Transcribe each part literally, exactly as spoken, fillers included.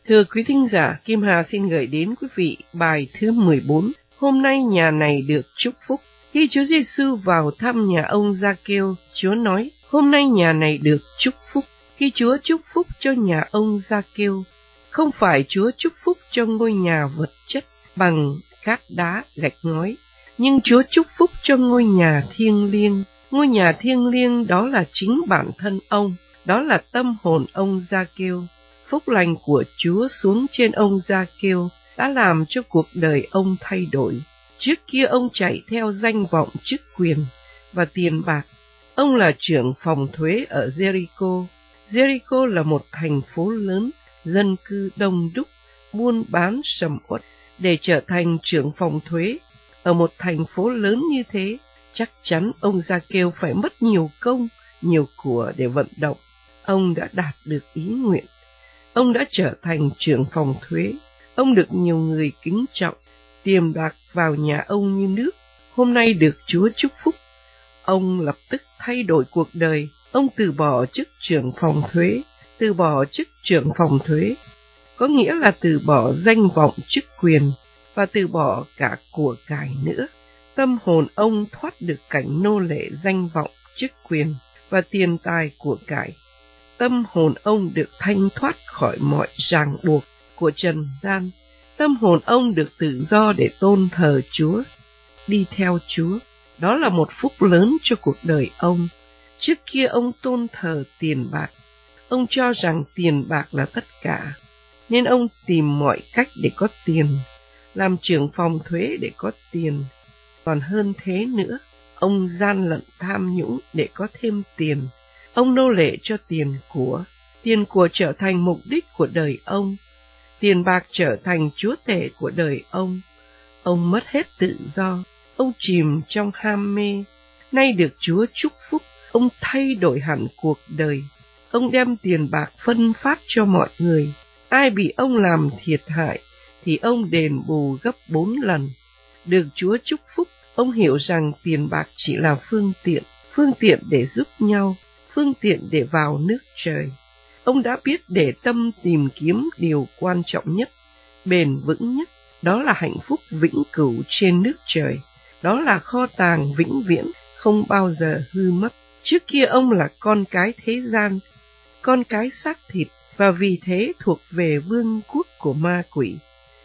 Thưa quý thính giả, Kim Hà xin gửi đến quý vị bài thứ mười bốn. Hôm nay nhà này được chúc phúc. Khi Chúa Giêsu vào thăm nhà ông Gia-kêu, Chúa nói, hôm nay nhà này được chúc phúc. Khi Chúa chúc phúc cho nhà ông Gia-kêu, không phải Chúa chúc phúc cho ngôi nhà vật chất bằng cát đá gạch ngói, nhưng Chúa chúc phúc cho ngôi nhà thiêng liêng. Ngôi nhà thiêng liêng đó là chính bản thân ông, đó là tâm hồn ông Gia-kêu. Phúc lành của Chúa xuống trên ông Gia-kêu đã làm cho cuộc đời ông thay đổi. Trước kia ông chạy theo danh vọng, chức quyền và tiền bạc. Ông là trưởng phòng thuế ở Jericho. Jericho là một thành phố lớn, dân cư đông đúc, buôn bán sầm uất. Để trở thành trưởng phòng thuế ở một thành phố lớn như thế, chắc chắn ông Gia-kêu phải mất nhiều công, nhiều của để vận động. Ông đã đạt được ý nguyện. Ông đã trở thành trưởng phòng thuế. Ông được nhiều người kính trọng. Tiền bạc vào nhà ông như nước. Hôm nay được Chúa chúc phúc. Ông lập tức thay đổi cuộc đời. Ông từ bỏ chức trưởng phòng thuế. Từ bỏ chức trưởng phòng thuế có nghĩa là từ bỏ danh vọng, chức quyền và từ bỏ cả của cải nữa. Tâm hồn ông thoát được cảnh nô lệ danh vọng, chức quyền và tiền tài của cải. Tâm hồn ông được thanh thoát khỏi mọi ràng buộc của trần gian. Tâm hồn ông được tự do để tôn thờ Chúa, đi theo Chúa. Đó là một phúc lớn cho cuộc đời ông. Trước kia ông tôn thờ tiền bạc. Ông cho rằng tiền bạc là tất cả, nên ông tìm mọi cách để có tiền, làm trưởng phòng thuế để có tiền. Còn hơn thế nữa, ông gian lận tham nhũng để có thêm tiền. Ông nô lệ cho tiền của. Tiền của trở thành mục đích của đời ông. Tiền bạc trở thành chúa tể của đời ông. Ông mất hết tự do. Ông chìm trong ham mê. Nay được Chúa chúc phúc, ông thay đổi hẳn cuộc đời. Ông đem tiền bạc phân phát cho mọi người. Ai bị ông làm thiệt hại thì ông đền bù gấp bốn lần. Được Chúa chúc phúc, ông hiểu rằng tiền bạc chỉ là phương tiện, phương tiện để giúp nhau, phương tiện để vào nước trời. Ông đã biết để tâm tìm kiếm điều quan trọng nhất, bền vững nhất, đó là hạnh phúc vĩnh cửu trên nước trời. Đó là kho tàng vĩnh viễn, không bao giờ hư mất. Trước kia ông là con cái thế gian, con cái xác thịt, và vì thế thuộc về vương quốc của ma quỷ.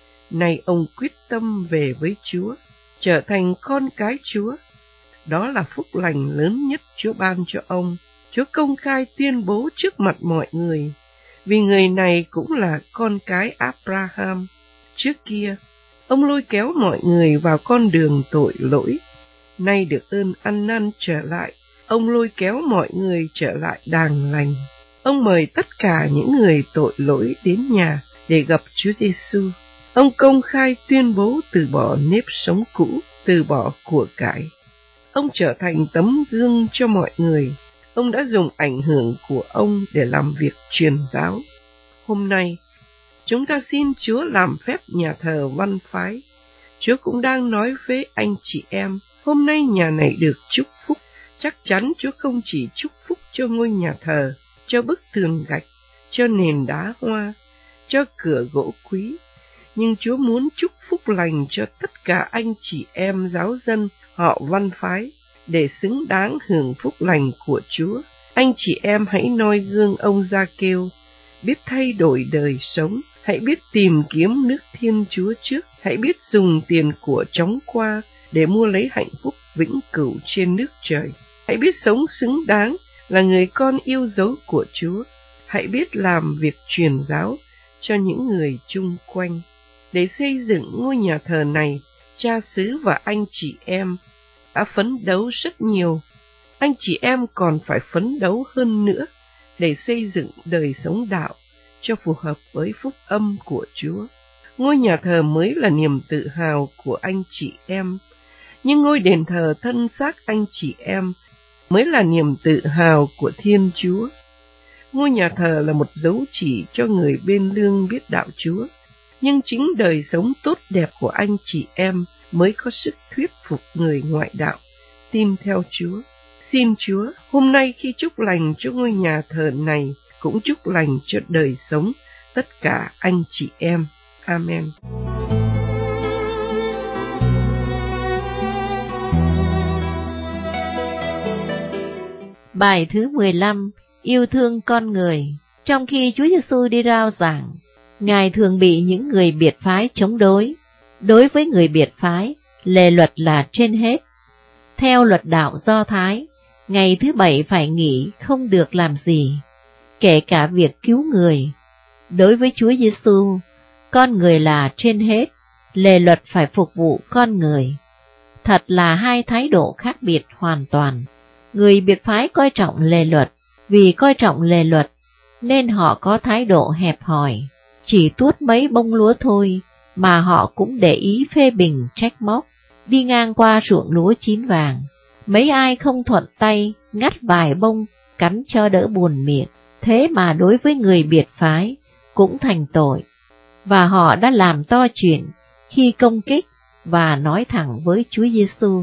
Nay ông quyết tâm về với Chúa, trở thành con cái Chúa. Đó là phúc lành lớn nhất Chúa ban cho ông. Chúa công khai tuyên bố trước mặt mọi người, vì người này cũng là con cái Abraham. Trước kia, ông lôi kéo mọi người vào con đường tội lỗi. Nay được ơn ăn năn trở lại, ông lôi kéo mọi người trở lại đàng lành. Ông mời tất cả những người tội lỗi đến nhà để gặp Chúa Giêsu. Ông công khai tuyên bố từ bỏ nếp sống cũ, từ bỏ của cải. Ông trở thành tấm gương cho mọi người. Ông đã dùng ảnh hưởng của ông để làm việc truyền giáo. Hôm nay, chúng ta xin Chúa làm phép nhà thờ văn phái. Chúa cũng đang nói với anh chị em, hôm nay nhà này được chúc phúc. Chắc chắn Chúa không chỉ chúc phúc cho ngôi nhà thờ, cho bức tường gạch, cho nền đá hoa, cho cửa gỗ quý, nhưng Chúa muốn chúc phúc lành cho tất cả anh chị em giáo dân họ văn phái, để xứng đáng hưởng phúc lành của Chúa. Anh chị em hãy noi gương ông Gia-kêu, biết thay đổi đời sống, hãy biết tìm kiếm nước Thiên Chúa trước, hãy biết dùng tiền của chóng qua để mua lấy hạnh phúc vĩnh cửu trên nước trời. Hãy biết sống xứng đáng là người con yêu dấu của Chúa. Hãy biết làm việc truyền giáo cho những người chung quanh. Để xây dựng ngôi nhà thờ này, cha xứ và anh chị em đã phấn đấu rất nhiều. Anh chị em còn phải phấn đấu hơn nữa để xây dựng đời sống đạo cho phù hợp với phúc âm của Chúa. Ngôi nhà thờ mới là niềm tự hào của anh chị em, nhưng ngôi đền thờ thân xác anh chị em mới là niềm tự hào của Thiên Chúa. Ngôi nhà thờ là một dấu chỉ cho người bên lương biết đạo Chúa, nhưng chính đời sống tốt đẹp của anh chị em mới có sức thuyết phục người ngoại đạo tin theo Chúa. Xin Chúa hôm nay khi chúc lành cho ngôi nhà thờ này, cũng chúc lành cho đời sống tất cả anh chị em. Amen. Bài thứ mười lăm, yêu thương con người. Trong khi Chúa Giêsu đi rao giảng, Ngài thường bị những người biệt phái chống đối. Đối với người biệt phái, lề luật là trên hết. Theo luật đạo Do Thái, ngày thứ bảy phải nghỉ, không được làm gì, kể cả việc cứu người. Đối với Chúa Giêsu, con người là trên hết, lề luật phải phục vụ con người. Thật là hai thái độ khác biệt hoàn toàn. Người biệt phái coi trọng lề luật, vì coi trọng lề luật nên họ có thái độ hẹp hòi, chỉ tuốt mấy bông lúa thôi mà họ cũng để ý phê bình trách móc. Đi ngang qua ruộng lúa chín vàng, mấy ai không thuận tay ngắt vài bông cắn cho đỡ buồn miệng. Thế mà đối với người biệt phái cũng thành tội, và họ đã làm to chuyện khi công kích và nói thẳng với Chúa Giêsu.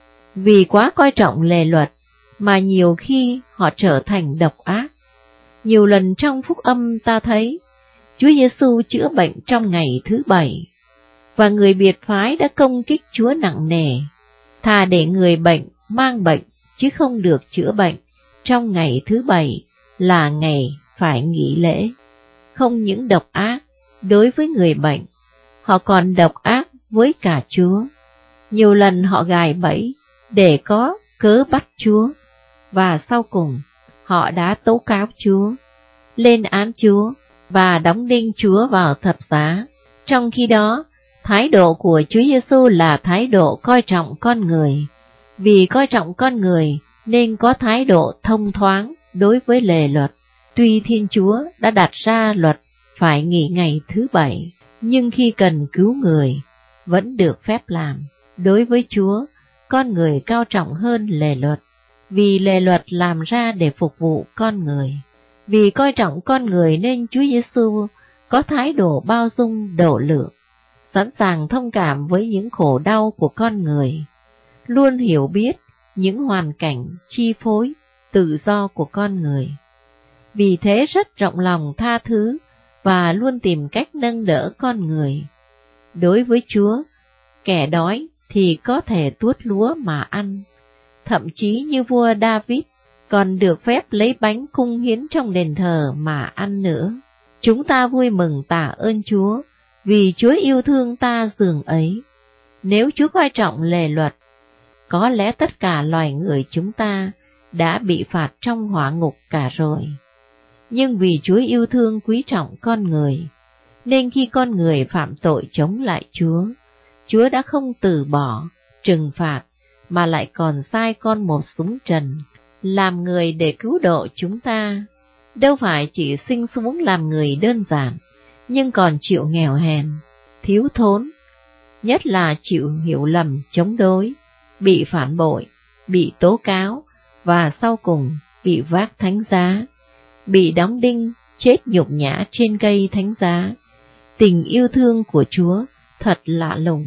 Vì quá coi trọng lề luật mà nhiều khi họ trở thành độc ác. Nhiều lần trong phúc âm ta thấy Chúa Giêsu chữa bệnh trong ngày thứ bảy, và người biệt phái đã công kích Chúa nặng nề, thà để người bệnh mang bệnh chứ không được chữa bệnh trong ngày thứ bảy là ngày phải nghỉ lễ. Không những độc ác đối với người bệnh, họ còn độc ác với cả Chúa. Nhiều lần họ gài bẫy để có cớ bắt Chúa, và sau cùng họ đã tố cáo Chúa, lên án Chúa và đóng đinh Chúa vào thập giá. Trong khi đó, thái độ của Chúa Giêsu là thái độ coi trọng con người. Vì coi trọng con người nên có thái độ thông thoáng đối với lề luật. Tuy Thiên Chúa đã đặt ra luật phải nghỉ ngày thứ bảy, nhưng khi cần cứu người vẫn được phép làm. Đối với Chúa, con người cao trọng hơn lề luật, vì lề luật làm ra để phục vụ con người. Vì coi trọng con người nên Chúa Giêsu có thái độ bao dung độ lượng, sẵn sàng thông cảm với những khổ đau của con người, luôn hiểu biết những hoàn cảnh chi phối tự do của con người. Vì thế rất rộng lòng tha thứ và luôn tìm cách nâng đỡ con người. Đối với Chúa, kẻ đói thì có thể tuốt lúa mà ăn, thậm chí như vua David còn được phép lấy bánh cung hiến trong đền thờ mà ăn nữa. Chúng ta vui mừng tạ ơn Chúa, vì Chúa yêu thương ta dường ấy. Nếu Chúa coi trọng lề luật, có lẽ tất cả loài người chúng ta đã bị phạt trong hỏa ngục cả rồi. Nhưng vì Chúa yêu thương quý trọng con người, nên khi con người phạm tội chống lại Chúa, Chúa đã không từ bỏ trừng phạt, mà lại còn sai con một súng trần làm người để cứu độ chúng ta. Đâu phải chỉ sinh xuống làm người đơn giản, nhưng còn chịu nghèo hèn, thiếu thốn, nhất là chịu hiểu lầm chống đối, bị phản bội, bị tố cáo, và sau cùng bị vác thánh giá, bị đóng đinh, chết nhục nhã trên cây thánh giá. Tình yêu thương của Chúa thật lạ lùng.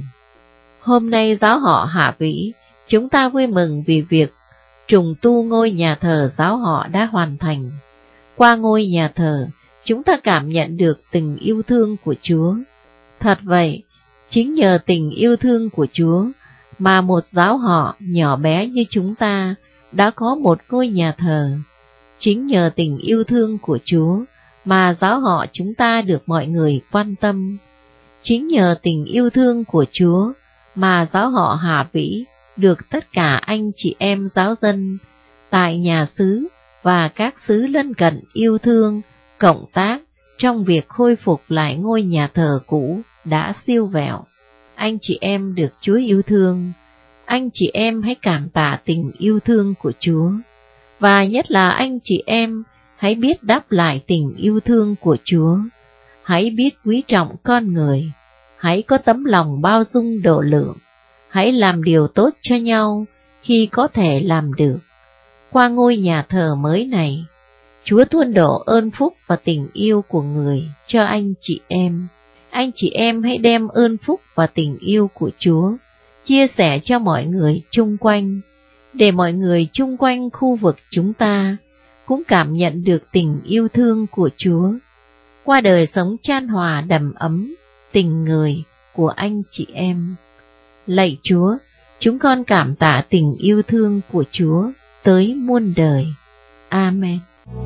Hôm nay giáo họ Hạ Vĩ, chúng ta vui mừng vì việc trùng tu ngôi nhà thờ giáo họ đã hoàn thành. Qua ngôi nhà thờ, chúng ta cảm nhận được tình yêu thương của Chúa. Thật vậy, chính nhờ tình yêu thương của Chúa mà một giáo họ nhỏ bé như chúng ta đã có một ngôi nhà thờ. Chính nhờ tình yêu thương của Chúa mà giáo họ chúng ta được mọi người quan tâm. Chính nhờ tình yêu thương của Chúa mà giáo họ Hà Vĩ được tất cả anh chị em giáo dân tại nhà xứ và các xứ lân cận yêu thương, cộng tác trong việc khôi phục lại ngôi nhà thờ cũ đã siêu vẹo. Anh chị em được Chúa yêu thương, anh chị em hãy cảm tạ tình yêu thương của Chúa, và nhất là anh chị em hãy biết đáp lại tình yêu thương của Chúa. Hãy biết quý trọng con người, hãy có tấm lòng bao dung độ lượng, hãy làm điều tốt cho nhau khi có thể làm được. Qua ngôi nhà thờ mới này, Chúa tuôn đổ ơn phúc và tình yêu của người cho anh chị em. Anh chị em hãy đem ơn phúc và tình yêu của Chúa chia sẻ cho mọi người chung quanh, để mọi người chung quanh khu vực chúng ta cũng cảm nhận được tình yêu thương của Chúa. qua đời sống chan hòa đầm ấm, tình người của anh chị em. Lạy Chúa, chúng con cảm tạ tình yêu thương của Chúa tới muôn đời. Amen.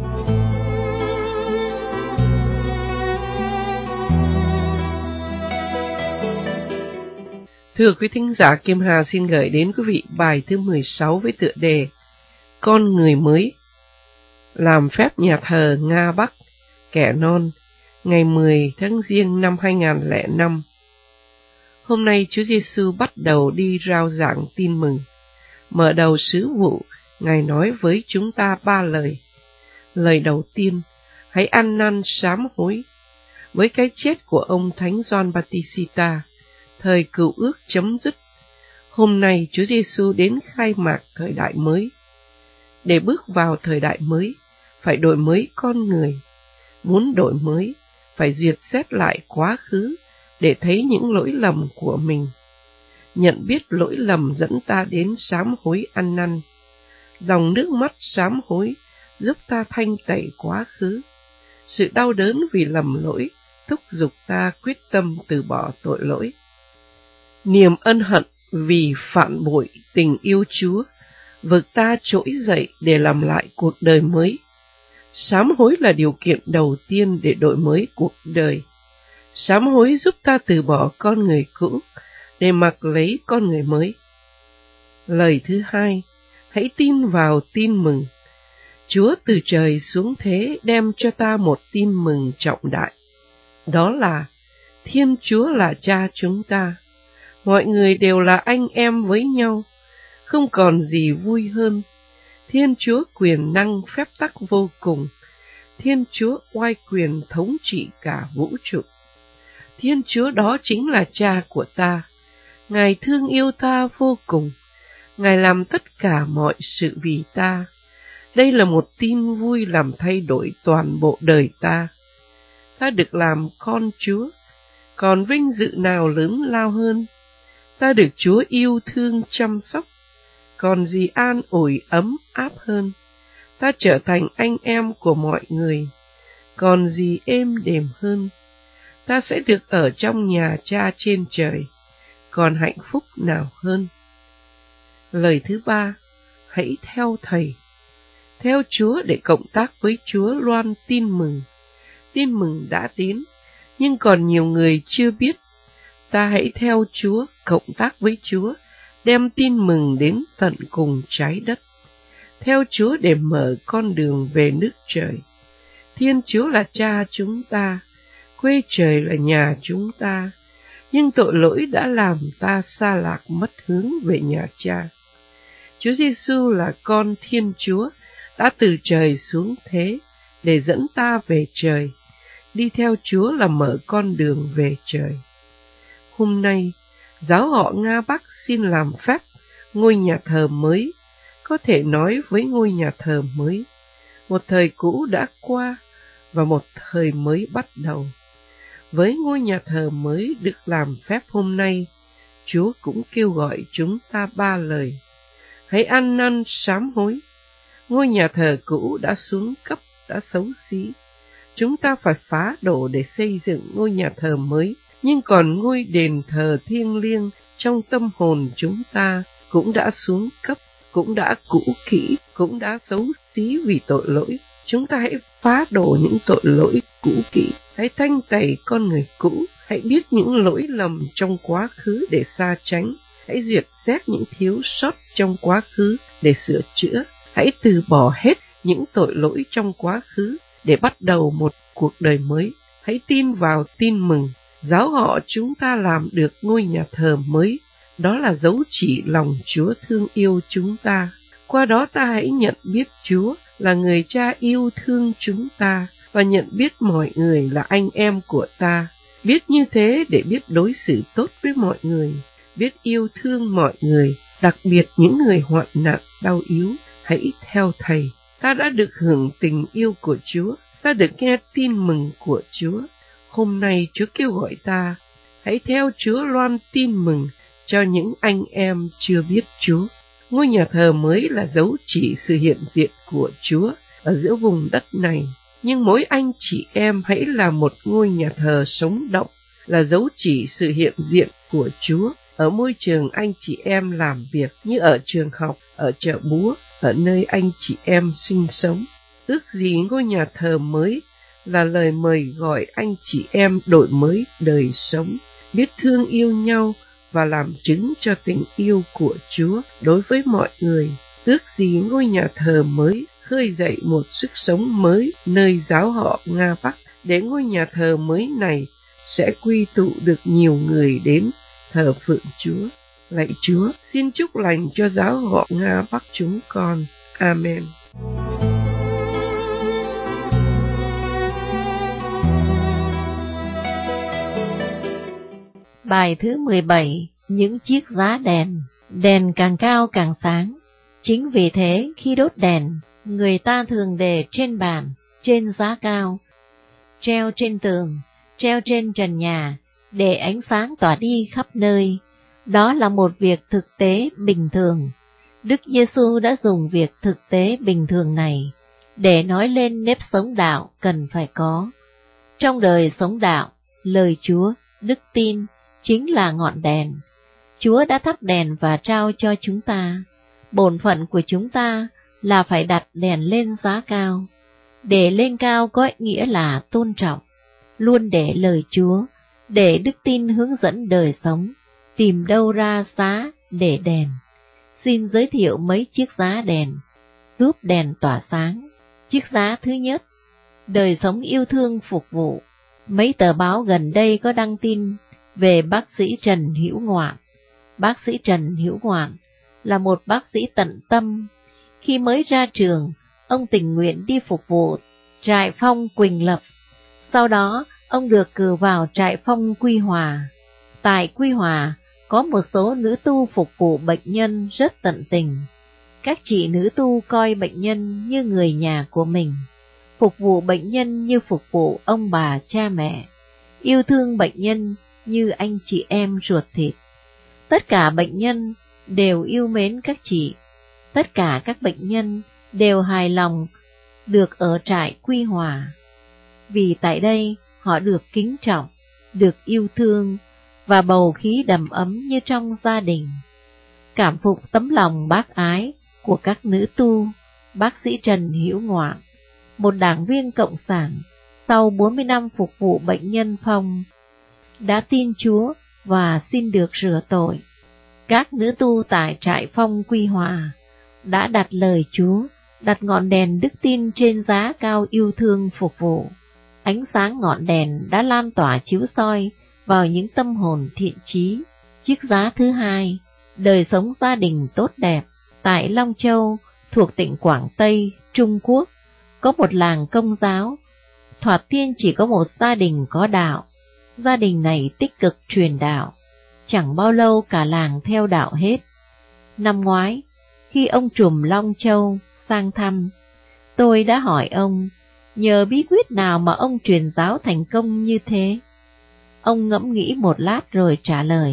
Thưa quý thính giả, Kim Hà xin gửi đến quý vị bài thứ mười sáu với tựa đề Con người mới. Làm phép nhà thờ Nga Bắc, Kẻ Non, ngày mười tháng Giêng năm hai nghìn lẻ năm. Hôm nay Chúa Giêsu bắt đầu đi rao giảng tin mừng. Mở đầu sứ vụ, Ngài nói với chúng ta ba lời. Lời đầu tiên, hãy ăn năn sám hối. Với cái chết của ông Thánh Gioan Baptista, thời cựu ước chấm dứt. Hôm nay Chúa Giêsu đến khai mạc thời đại mới. Để bước vào thời đại mới, phải đổi mới con người. Muốn đổi mới, phải duyệt xét lại quá khứ để thấy những lỗi lầm của mình. Nhận biết lỗi lầm dẫn ta đến sám hối ăn năn. Dòng nước mắt sám hối giúp ta thanh tẩy quá khứ. Sự đau đớn vì lầm lỗi thúc giục ta quyết tâm từ bỏ tội lỗi. Niềm ân hận vì phản bội tình yêu Chúa vực ta trỗi dậy để làm lại cuộc đời mới. Sám hối là điều kiện đầu tiên để đổi mới cuộc đời. Sám hối giúp ta từ bỏ con người cũ để mặc lấy con người mới. Lời thứ hai, hãy tin vào tin mừng. Chúa từ trời xuống thế đem cho ta một tin mừng trọng đại. Đó là Thiên Chúa là Cha chúng ta. Mọi người đều là anh em với nhau. Không còn gì vui hơn. Thiên Chúa quyền năng phép tắc vô cùng. Thiên Chúa oai quyền thống trị cả vũ trụ. Thiên Chúa đó chính là Cha của ta. Ngài thương yêu ta vô cùng. Ngài làm tất cả mọi sự vì ta. Đây là một tin vui làm thay đổi toàn bộ đời ta. Ta được làm con Chúa, còn vinh dự nào lớn lao hơn? Ta được Chúa yêu thương chăm sóc, còn gì an ủi ấm áp hơn? Ta trở thành anh em của mọi người, còn gì êm đềm hơn? Ta sẽ được ở trong nhà Cha trên trời, còn hạnh phúc nào hơn? Lời thứ ba, hãy theo Thầy. Theo Chúa để cộng tác với Chúa loan tin mừng. Tin mừng đã đến, nhưng còn nhiều người chưa biết. Ta hãy theo Chúa, cộng tác với Chúa, đem tin mừng đến tận cùng trái đất. Theo Chúa để mở con đường về nước trời. Thiên Chúa là Cha chúng ta, quê trời là nhà chúng ta, nhưng tội lỗi đã làm ta xa lạc mất hướng về nhà Cha. Chúa Giêsu là con Thiên Chúa, đã từ trời xuống thế để dẫn ta về trời. Đi theo Chúa là mở con đường về trời. Hôm nay, giáo họ Nga Bắc xin làm phép ngôi nhà thờ mới, có thể nói với ngôi nhà thờ mới. Một thời cũ đã qua và một thời mới bắt đầu. Với ngôi nhà thờ mới được làm phép hôm nay, Chúa cũng kêu gọi chúng ta ba lời. Hãy ăn năn sám hối. Ngôi nhà thờ cũ đã xuống cấp, đã xấu xí. Chúng ta phải phá đổ để xây dựng ngôi nhà thờ mới, nhưng còn ngôi đền thờ thiêng liêng trong tâm hồn chúng ta cũng đã xuống cấp, cũng đã cũ kỹ, cũng đã xấu xí vì tội lỗi. Chúng ta hãy phá đổ những tội lỗi cũ kỹ, hãy thanh tẩy con người cũ, hãy biết những lỗi lầm trong quá khứ để xa tránh, hãy duyệt xét những thiếu sót trong quá khứ để sửa chữa, hãy từ bỏ hết những tội lỗi trong quá khứ để bắt đầu một cuộc đời mới. Hãy tin vào tin mừng. Giáo họ chúng ta làm được ngôi nhà thờ mới, đó là dấu chỉ lòng Chúa thương yêu chúng ta. Qua đó ta hãy nhận biết Chúa là người Cha yêu thương chúng ta và nhận biết mọi người là anh em của ta. Biết như thế để biết đối xử tốt với mọi người, biết yêu thương mọi người, đặc biệt những người hoạn nạn, đau yếu. Hãy theo Thầy. Ta đã được hưởng tình yêu của Chúa, ta được nghe tin mừng của Chúa. Hôm nay Chúa kêu gọi ta, hãy theo Chúa loan tin mừng cho những anh em chưa biết Chúa. Ngôi nhà thờ mới là dấu chỉ sự hiện diện của Chúa ở giữa vùng đất này. Nhưng mỗi anh chị em hãy là một ngôi nhà thờ sống động, là dấu chỉ sự hiện diện của Chúa ở môi trường anh chị em làm việc, như ở trường học, ở chợ búa, ở nơi anh chị em sinh sống. Ước gì ngôi nhà thờ mới là lời mời gọi anh chị em đổi mới đời sống, biết thương yêu nhau và làm chứng cho tình yêu của Chúa đối với mọi người. Ước gì ngôi nhà thờ mới khơi dậy một sức sống mới nơi giáo họ Nga Bắc, để ngôi nhà thờ mới này sẽ quy tụ được nhiều người đến thờ phượng Chúa. Lạy Chúa, xin chúc lành cho giáo họ Nga Bắc chúng con. Amen. Bài thứ mười bảy. Những chiếc giá đèn. Đèn càng cao càng sáng. Chính vì thế khi đốt đèn, người ta thường để trên bàn, trên giá cao, treo trên tường, treo trên trần nhà, để ánh sáng tỏa đi khắp nơi. Đó là một việc thực tế bình thường. Đức Giêsu đã dùng việc thực tế bình thường này để nói lên nếp sống đạo cần phải có. Trong đời sống đạo, lời Chúa, đức tin chính là ngọn đèn. Chúa đã thắp đèn và trao cho chúng ta. Bổn phận của chúng ta là phải đặt đèn lên giá cao. Để lên cao có nghĩa là tôn trọng, luôn để lời Chúa, để đức tin hướng dẫn đời sống, tìm đâu ra giá để đèn. Xin giới thiệu mấy chiếc giá đèn, giúp đèn tỏa sáng. Chiếc giá thứ nhất, đời sống yêu thương phục vụ. Mấy tờ báo gần đây có đăng tin về bác sĩ Trần Hữu Ngoạn. Bác sĩ Trần Hữu Ngoạn là một bác sĩ tận tâm. Khi mới ra trường, ông tình nguyện đi phục vụ trại phong Quỳnh Lập. Sau đó, ông được cử vào trại phong Quy Hòa. Tại Quy Hòa, có một số nữ tu phục vụ bệnh nhân rất tận tình. Các chị nữ tu coi bệnh nhân như người nhà của mình, phục vụ bệnh nhân như phục vụ ông bà cha mẹ, yêu thương bệnh nhân như anh chị em ruột thịt. Tất cả bệnh nhân đều yêu mến các chị, tất cả các bệnh nhân đều hài lòng được ở trại Quy Hòa. Vì tại đây họ được kính trọng, được yêu thương và bầu khí đầm ấm như trong gia đình. Cảm phục tấm lòng bác ái của các nữ tu, bác sĩ Trần Hữu Ngoạn, một đảng viên cộng sản, sau bốn mươi năm phục vụ bệnh nhân phong, đã tin Chúa và xin được rửa tội. Các nữ tu tại trại phong Quy Hòa đã đặt lời Chúa, đặt ngọn đèn đức tin trên giá cao yêu thương phục vụ. Ánh sáng ngọn đèn đã lan tỏa chiếu soi vào những tâm hồn thiện chí. Chiếc giá thứ hai, đời sống gia đình tốt đẹp. Tại Long Châu, thuộc tỉnh Quảng Tây, Trung Quốc, có một làng Công giáo. Thoạt tiên chỉ có một gia đình có đạo. Gia đình này tích cực truyền đạo. Chẳng bao lâu cả làng theo đạo hết. Năm ngoái, khi ông trùm Long Châu sang thăm, tôi đã hỏi ông, nhờ bí quyết nào mà ông truyền giáo thành công như thế? Ông ngẫm nghĩ một lát rồi trả lời,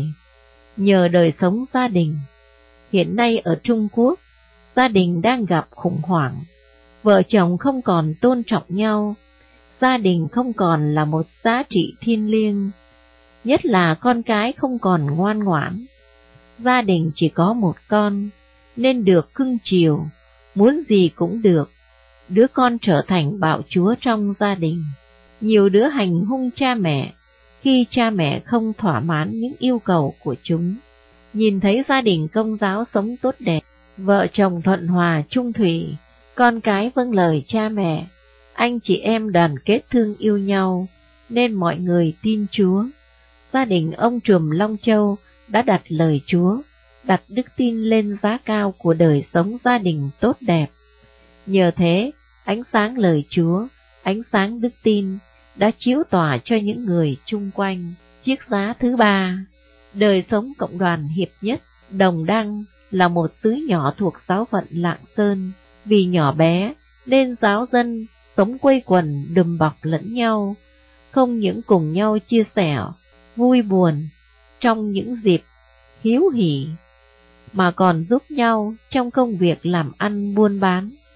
nhờ đời sống gia đình. Hiện nay ở Trung Quốc, gia đình đang gặp khủng hoảng. Vợ chồng không còn tôn trọng nhau, gia đình không còn là một giá trị thiêng liêng, nhất là con cái không còn ngoan ngoãn. Gia đình chỉ có một con, nên được cưng chiều, muốn gì cũng được. Đứa con trở thành bạo chúa trong gia đình. Nhiều đứa hành hung cha mẹ, khi cha mẹ không thỏa mãn những yêu cầu của chúng. Nhìn thấy gia đình Công giáo sống tốt đẹp, vợ chồng thuận hòa chung thủy, con cái vâng lời cha mẹ, anh chị em đoàn kết thương yêu nhau, nên mọi người tin Chúa. Gia đình ông trùm Long Châu đã đặt lời Chúa, đặt đức tin lên giá cao của đời sống gia đình tốt đẹp. Nhờ thế, ánh sáng lời Chúa, ánh sáng đức tin đã chiếu tỏa cho những người chung quanh. Chiếc giá thứ ba, đời sống cộng đoàn hiệp nhất. Đồng Đăng là một xứ nhỏ thuộc giáo phận Lạng Sơn. Vì nhỏ bé nên giáo dân sống quây quần đùm bọc lẫn nhau, không những cùng nhau chia sẻ vui buồn trong những dịp hiếu hỉ, mà còn giúp nhau trong công việc làm ăn buôn bán.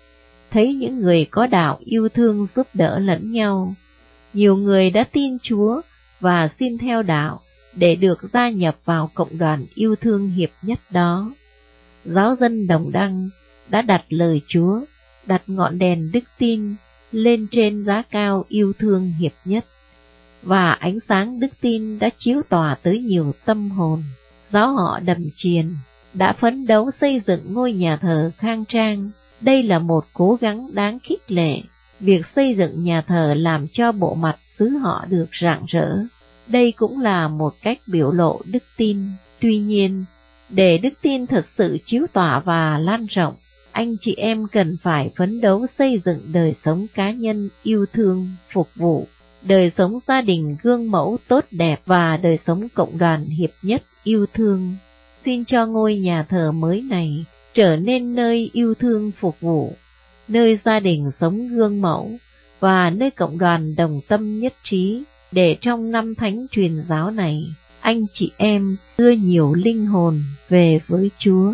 thấy những người có đạo yêu thương giúp đỡ lẫn nhau. Nhiều người đã tin Chúa và xin theo đạo để được gia nhập vào cộng đoàn yêu thương hiệp nhất đó. Giáo dân Đồng Đăng đã đặt lời Chúa, đặt ngọn đèn đức tin lên trên giá cao yêu thương hiệp nhất, và ánh sáng đức tin đã chiếu tỏa tới nhiều tâm hồn. Giáo họ Đầm Chiền đã phấn đấu xây dựng ngôi nhà thờ khang trang. Đây là một cố gắng đáng khích lệ. Việc xây dựng nhà thờ làm cho bộ mặt xứ họ được rạng rỡ. Đây cũng là một cách biểu lộ đức tin. Tuy nhiên, để đức tin thật sự chiếu tỏa và lan rộng, anh chị em cần phải phấn đấu xây dựng đời sống cá nhân yêu thương, phục vụ, đời sống gia đình gương mẫu tốt đẹp và đời sống cộng đoàn hiệp nhất yêu thương. Xin cho ngôi nhà thờ mới này trở nên nơi yêu thương phục vụ, nơi gia đình sống gương mẫu và nơi cộng đoàn đồng tâm nhất trí, để trong năm thánh truyền giáo này, anh chị em đưa nhiều linh hồn về với Chúa.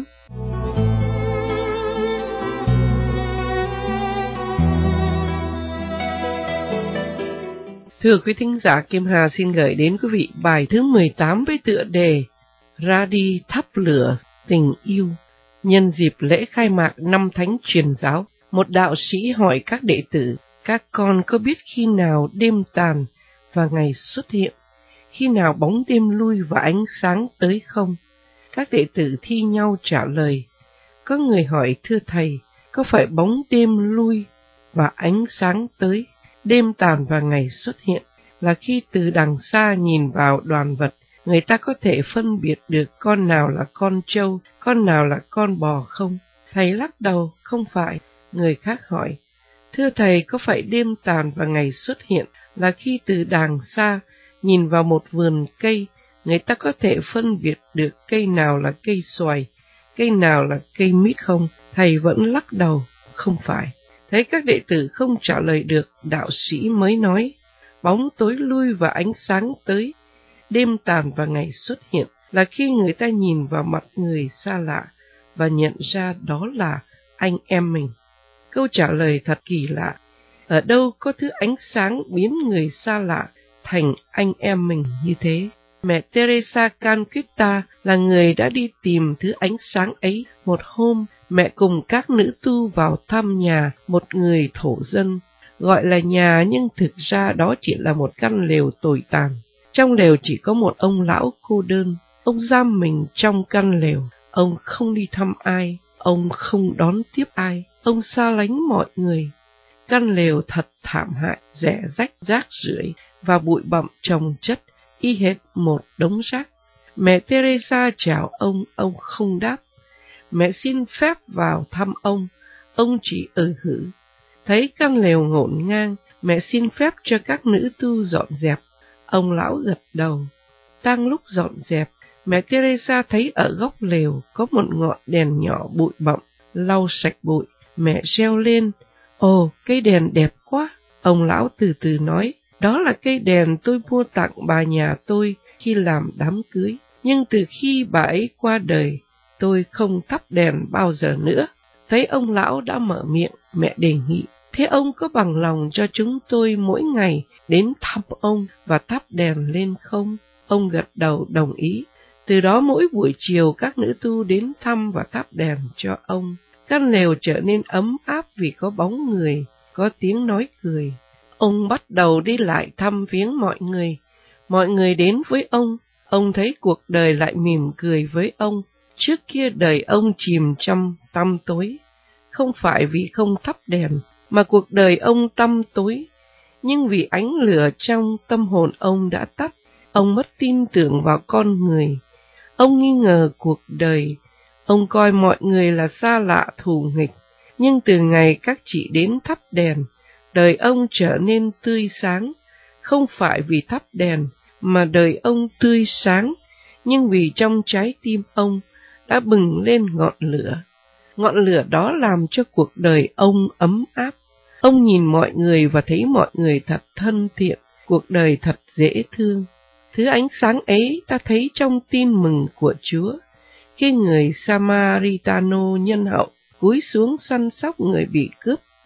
Thưa quý thính giả, Kim Hà xin gửi đến quý vị bài thứ mười tám với tựa đề Ra đi thắp lửa tình yêu. Nhân dịp lễ khai mạc năm thánh truyền giáo, một đạo sĩ hỏi các đệ tử: các con có biết khi nào đêm tàn và ngày xuất hiện, khi nào bóng đêm lui và ánh sáng tới không? Các đệ tử thi nhau trả lời. Có người hỏi: thưa thầy, có phải bóng đêm lui và ánh sáng tới, đêm tàn và ngày xuất hiện là khi từ đằng xa nhìn vào đoàn vật, người ta có thể phân biệt được con nào là con trâu, con nào là con bò không? Thầy lắc đầu: không phải. Người khác hỏi: thưa thầy, có phải đêm tàn và ngày xuất hiện là khi từ đằng xa nhìn vào một vườn cây, người ta có thể phân biệt được cây nào là cây xoài, cây nào là cây mít không? Thầy vẫn lắc đầu: không phải. Thấy các đệ tử không trả lời được, đạo sĩ mới nói: bóng tối lui và ánh sáng tới, đêm tàn và ngày xuất hiện là khi người ta nhìn vào mặt người xa lạ và nhận ra đó là anh em mình. Câu trả lời thật kỳ lạ. Ở đâu có thứ ánh sáng biến người xa lạ thành anh em mình như thế? Mẹ Teresa Calcutta là người đã đi tìm thứ ánh sáng ấy. Một hôm, mẹ cùng các nữ tu vào thăm nhà một người thổ dân. Gọi là nhà nhưng thực ra đó chỉ là một căn lều tồi tàn. Trong lều chỉ có một ông lão cô đơn. Ông giam mình trong căn lều. Ông không đi thăm ai, ông không đón tiếp ai, ông xa lánh mọi người. Căn lều thật thảm hại, rẻ rách, rác rưởi và bụi bặm chồng chất, y hệt một đống rác. Mẹ Teresa chào ông, ông không đáp. Mẹ xin phép vào thăm ông, ông chỉ ừ hử. Thấy căn lều ngổn ngang, mẹ xin phép cho các nữ tu dọn dẹp. Ông lão gật đầu. Đang lúc dọn dẹp, mẹ Teresa thấy ở góc lều có một ngọn đèn nhỏ bụi bặm, lau sạch bụi. Mẹ reo lên: ồ, cây đèn đẹp quá. Ông lão từ từ nói: đó là cây đèn tôi mua tặng bà nhà tôi khi làm đám cưới. Nhưng từ khi bà ấy qua đời, tôi không thắp đèn bao giờ nữa. Thấy ông lão đã mở miệng, mẹ đề nghị: thế ông có bằng lòng cho chúng tôi mỗi ngày đến thăm ông và thắp đèn lên không? Ông gật đầu đồng ý. Từ đó mỗi buổi chiều các nữ tu đến thăm và thắp đèn cho ông. Căn lều trở nên ấm áp vì có bóng người, có tiếng nói cười. Ông bắt đầu đi lại thăm viếng mọi người. Mọi người đến với ông. Ông thấy cuộc đời lại mỉm cười với ông. Trước kia đời ông chìm trong tăm tối. Không phải vì không thắp đèn, mà cuộc đời ông tăm tối. Nhưng vì ánh lửa trong tâm hồn ông đã tắt, ông mất tin tưởng vào con người. Ông nghi ngờ cuộc đời. Ông coi mọi người là xa lạ thù nghịch. Nhưng từ ngày các chị đến thắp đèn, đời ông trở nên tươi sáng. Không phải vì thắp đèn, mà đời ông tươi sáng, nhưng vì trong trái tim ông đã bừng lên ngọn lửa. Ngọn lửa đó làm cho cuộc đời ông ấm áp. Ông nhìn mọi người và thấy mọi người thật thân thiện, cuộc đời thật dễ thương. Thứ ánh sáng ấy ta thấy trong tin mừng của Chúa, khi người Samaritano nhân hậu cúi xuống săn sóc người bị cướp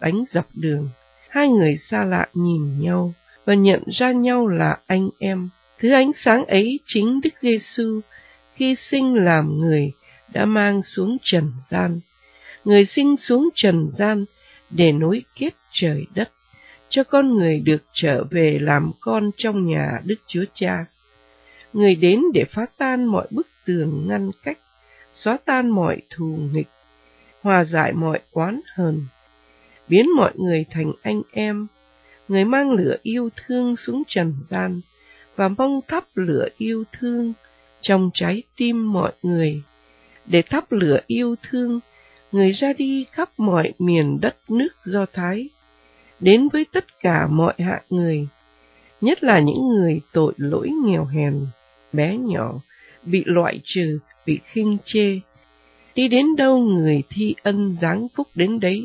đánh dọc đường. Hai người xa lạ nhìn nhau và nhận ra nhau là anh em. Thứ ánh sáng ấy chính Đức Giêsu khi sinh làm người đã mang xuống trần gian. Người sinh xuống trần gian để nối kết trời đất, cho con người được trở về làm con trong nhà Đức Chúa Cha. Người đến để phá tan mọi bức tường ngăn cách, xóa tan mọi thù nghịch, hòa giải mọi oán hờn, biến mọi người thành anh em. Người mang lửa yêu thương xuống trần gian và mong thắp lửa yêu thương trong trái tim mọi người. Để thắp lửa yêu thương, người ra đi khắp mọi miền đất nước Do Thái, đến với tất cả mọi hạng người, nhất là những người tội lỗi nghèo hèn, bé nhỏ, bị loại trừ, bị khinh chê. Đi đến đâu người thi ân giáng phúc đến đấy.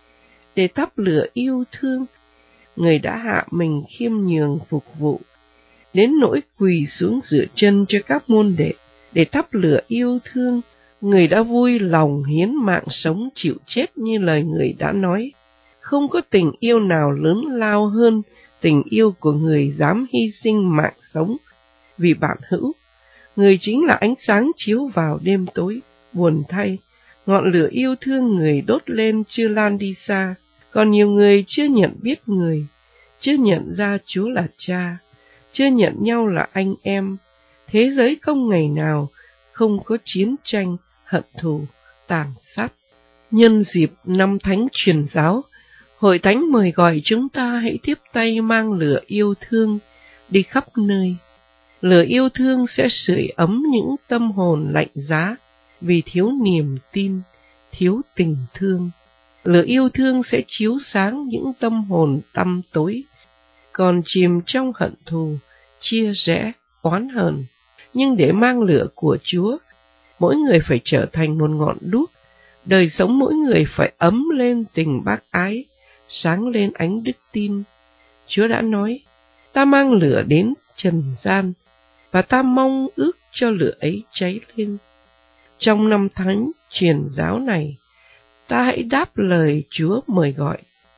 Để thắp lửa yêu thương, người đã hạ mình khiêm nhường phục vụ, đến nỗi quỳ xuống rửa chân cho các môn đệ. Để thắp lửa yêu thương, người đã vui lòng hiến mạng sống chịu chết như lời người đã nói. Không có tình yêu nào lớn lao hơn tình yêu của người dám hy sinh mạng sống vì bạn hữu. Người chính là ánh sáng chiếu vào đêm tối. Buồn thay, ngọn lửa yêu thương người đốt lên chưa lan đi xa. Còn nhiều người chưa nhận biết người, chưa nhận ra Chúa là Cha, chưa nhận nhau là anh em. Thế giới không ngày nào không có chiến tranh, hận thù, tàn sát. Nhân dịp năm Thánh Truyền Giáo, Hội Thánh mời gọi chúng ta hãy tiếp tay mang lửa yêu thương đi khắp nơi. Lửa yêu thương sẽ sưởi ấm những tâm hồn lạnh giá vì thiếu niềm tin, thiếu tình thương. Lửa yêu thương sẽ chiếu sáng những tâm hồn tăm tối, còn chìm trong hận thù, chia rẽ, oán hờn. Nhưng để mang lửa của Chúa, mỗi người phải trở thành một ngọn đuốc. Đời sống mỗi người phải ấm lên tình bác ái, sáng lên ánh đức tin. Chúa đã nói, ta mang lửa đến trần gian, và ta mong ước cho lửa ấy cháy lên. Trong năm Thánh Truyền Giáo này, ta hãy đáp lời Chúa mời gọi,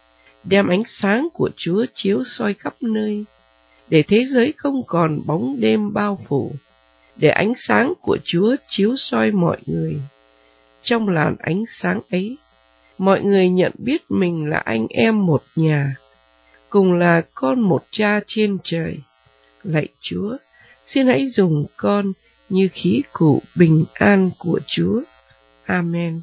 đem ánh sáng của Chúa chiếu soi khắp nơi, để thế giới không còn bóng đêm bao phủ, để ánh sáng của Chúa chiếu soi mọi người. Trong làn ánh sáng ấy, mọi người nhận biết mình là anh em một nhà, cùng là con một Cha trên trời. Lạy Chúa, xin hãy dùng con như khí cụ bình an của Chúa. Amen.